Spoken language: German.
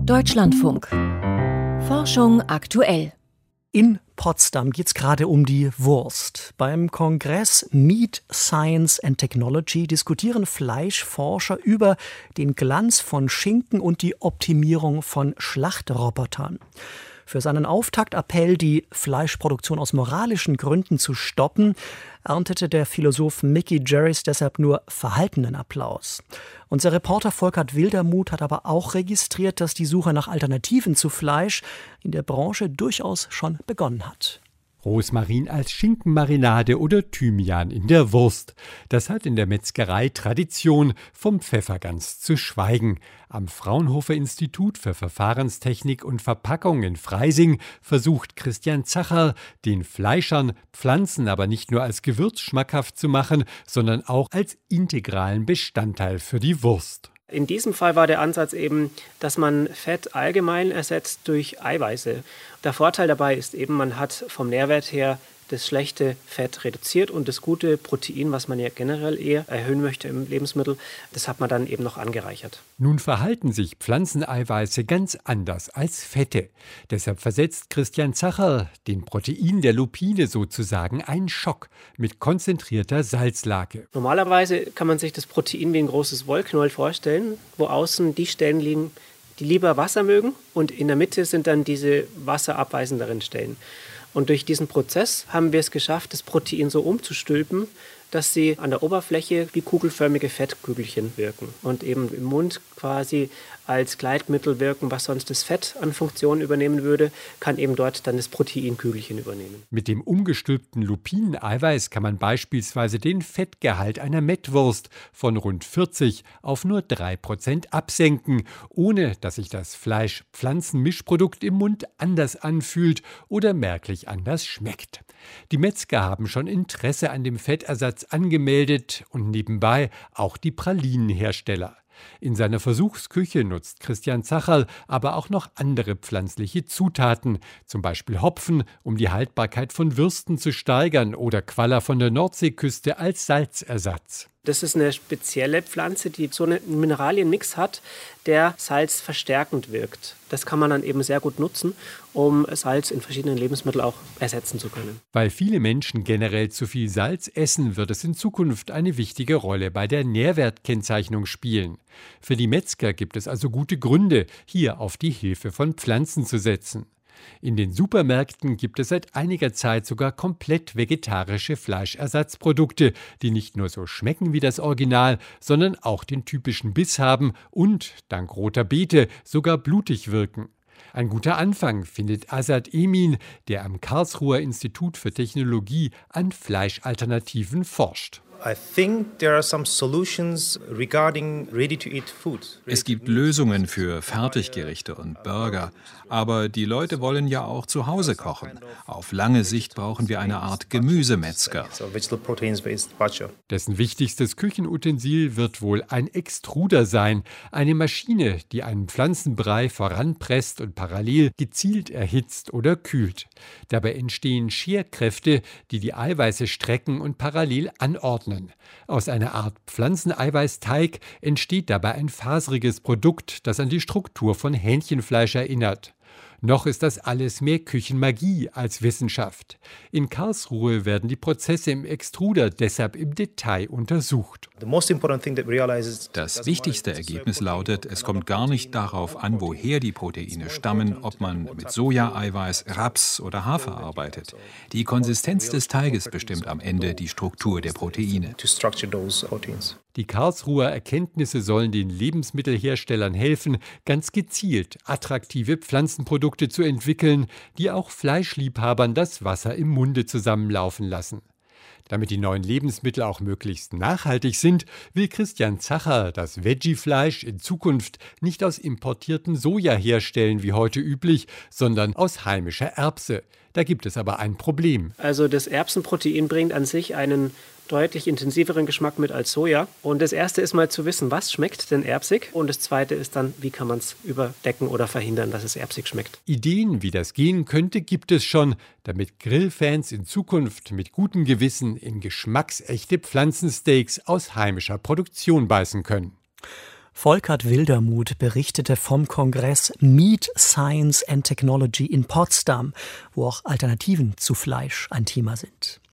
Deutschlandfunk. Forschung aktuell. In Potsdam geht es gerade um die Wurst. Beim Kongress Meat Science and Technology diskutieren Fleischforscher über den Glanz von Schinken und die Optimierung von Schlachtrobotern. Für seinen Auftaktappell, die Fleischproduktion aus moralischen Gründen zu stoppen, erntete der Philosoph Mickey Gerris deshalb nur verhaltenen Applaus. Unser Reporter Volkert Wildermuth hat aber auch registriert, dass die Suche nach Alternativen zu Fleisch in der Branche durchaus schon begonnen hat. Rosmarin als Schinkenmarinade oder Thymian in der Wurst. Das hat in der Metzgerei Tradition, vom Pfeffer ganz zu schweigen. Am Fraunhofer Institut für Verfahrenstechnik und Verpackung in Freising versucht Christian Zacherl, den Fleischern Pflanzen aber nicht nur als Gewürz schmackhaft zu machen, sondern auch als integralen Bestandteil für die Wurst. In diesem Fall war der Ansatz eben, dass man Fett allgemein ersetzt durch Eiweiße. Der Vorteil dabei ist eben, man hat vom Nährwert her das schlechte Fett reduziert und das gute Protein, was man ja generell eher erhöhen möchte im Lebensmittel, das hat man dann eben noch angereichert. Nun verhalten sich Pflanzeneiweiße ganz anders als Fette. Deshalb versetzt Christian Zacherl den Protein der Lupine sozusagen einen Schock mit konzentrierter Salzlake. Normalerweise kann man sich das Protein wie ein großes Wollknäuel vorstellen, wo außen die Stellen liegen, die lieber Wasser mögen, und in der Mitte sind dann diese wasserabweisenderen Stellen. Und durch diesen Prozess haben wir es geschafft, das Protein so umzustülpen, dass sie an der Oberfläche wie kugelförmige Fettkügelchen wirken und eben im Mund quasi als Gleitmittel wirken, was sonst das Fett an Funktionen übernehmen würde, kann eben dort dann das Proteinkügelchen übernehmen. Mit dem umgestülpten Lupineneiweiß kann man beispielsweise den Fettgehalt einer Mettwurst von rund 40 auf nur 3% absenken, ohne dass sich das Fleisch-Pflanzen-Mischprodukt im Mund anders anfühlt oder merklich anders schmeckt. Die Metzger haben schon Interesse an dem Fettersatz angemeldet und nebenbei auch die Pralinenhersteller. In seiner Versuchsküche nutzt Christian Zacherl aber auch noch andere pflanzliche Zutaten, zum Beispiel Hopfen, um die Haltbarkeit von Würsten zu steigern, oder Qualler von der Nordseeküste als Salzersatz. Das ist eine spezielle Pflanze, die so einen Mineralienmix hat, der salzverstärkend wirkt. Das kann man dann eben sehr gut nutzen, um Salz in verschiedenen Lebensmitteln auch ersetzen zu können. Weil viele Menschen generell zu viel Salz essen, wird es in Zukunft eine wichtige Rolle bei der Nährwertkennzeichnung spielen. Für die Metzger gibt es also gute Gründe, hier auf die Hilfe von Pflanzen zu setzen. In den Supermärkten gibt es seit einiger Zeit sogar komplett vegetarische Fleischersatzprodukte, die nicht nur so schmecken wie das Original, sondern auch den typischen Biss haben und, dank roter Beete, sogar blutig wirken. Ein guter Anfang findet Azad Emin, der am Karlsruher Institut für Technologie an Fleischalternativen forscht. Es gibt Lösungen für Fertiggerichte und Burger, aber die Leute wollen ja auch zu Hause kochen. Auf lange Sicht brauchen wir eine Art Gemüsemetzger. Dessen wichtigstes Küchenutensil wird wohl ein Extruder sein, eine Maschine, die einen Pflanzenbrei voranpresst und parallel gezielt erhitzt oder kühlt. Dabei entstehen Scherkräfte, die die Eiweiße strecken und parallel anordnen. Aus einer Art Pflanzeneiweißteig entsteht dabei ein faseriges Produkt, das an die Struktur von Hähnchenfleisch erinnert. Noch ist das alles mehr Küchenmagie als Wissenschaft. In Karlsruhe werden die Prozesse im Extruder deshalb im Detail untersucht. Das wichtigste Ergebnis lautet, es kommt gar nicht darauf an, woher die Proteine stammen, ob man mit Sojaeiweiß, Raps oder Hafer arbeitet. Die Konsistenz des Teiges bestimmt am Ende die Struktur der Proteine. Die Karlsruher Erkenntnisse sollen den Lebensmittelherstellern helfen, ganz gezielt attraktive Pflanzenprodukte zu entwickeln, die auch Fleischliebhabern das Wasser im Munde zusammenlaufen lassen. Damit die neuen Lebensmittel auch möglichst nachhaltig sind, will Christian Zacherl das Veggie-Fleisch in Zukunft nicht aus importiertem Soja herstellen wie heute üblich, sondern aus heimischer Erbse. Da gibt es aber ein Problem. Also das Erbsenprotein bringt an sich einen deutlich intensiveren Geschmack mit als Soja. Und das erste ist mal zu wissen, was schmeckt denn erbsig? Und das zweite ist dann, wie kann man es überdecken oder verhindern, dass es erbsig schmeckt? Ideen, wie das gehen könnte, gibt es schon, damit Grillfans in Zukunft mit gutem Gewissen in geschmacksechte Pflanzensteaks aus heimischer Produktion beißen können. Volkert Wildermuth berichtete vom Kongress Meat Science and Technology in Potsdam, wo auch Alternativen zu Fleisch ein Thema sind.